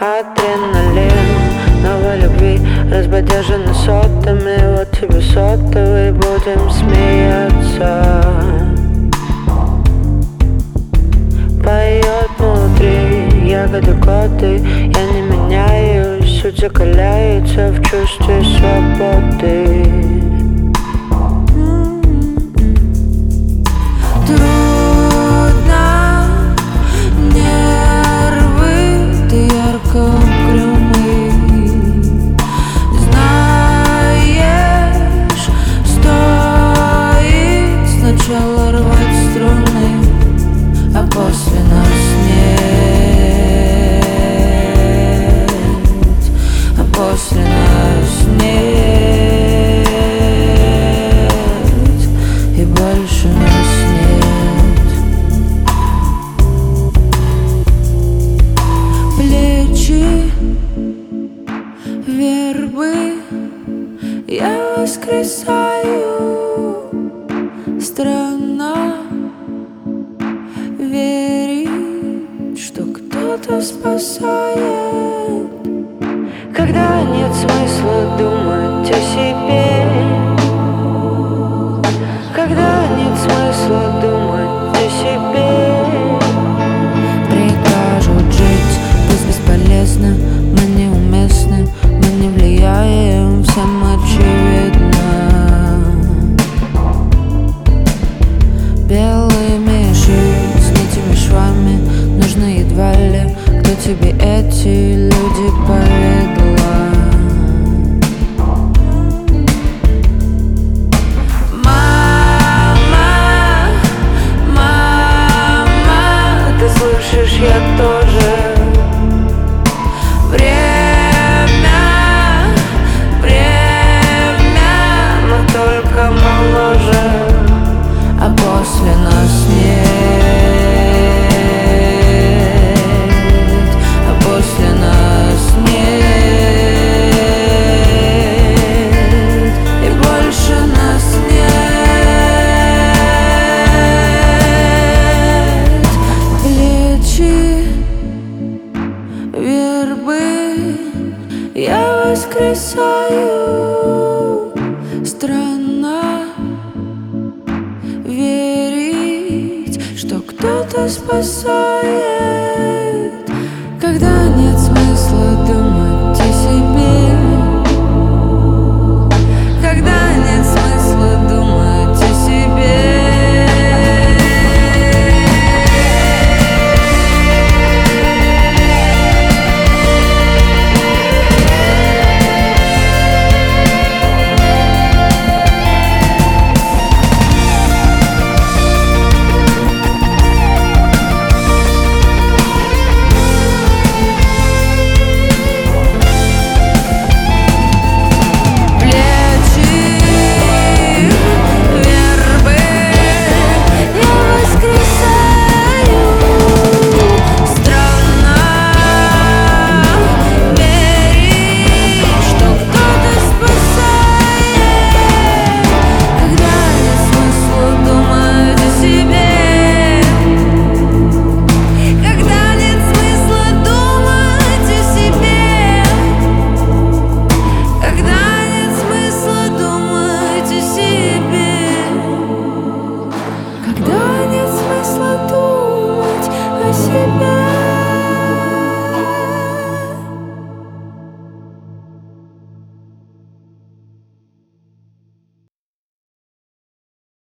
адреналин, новой любви, разбодяжены сотами. Вот тебе сотовый, будем смеяться. Поет внутри ягоды коты. Я не меняюсь, суть закаляется в чувстве свободы. Сначала рвать струны, а после нас нет, а после нас нет, и больше нас нет. Плечи вербы, я воскресаю. Странно верить, что кто-то спасает, когда нет смысла думать о себе, когда нет смысла думать о себе. Прикажут жить, пусть бесполезно, мы неуместны, мы не влияем, всем очевидно. Белыми шить с нитями швами нужно едва ли. Кто тебе эти люди поведала? Мама, мама, Ты слышишь, я тоже. время, Но только моложе. а после нас нет, а после нас нет, и больше нас нет. Плечи вербы, я воскресаю. Странно верить, что кто-то спасает, когда нет смысла думать о себе, когда нет смысла думать о себе. Когда нет смысла думать о себе.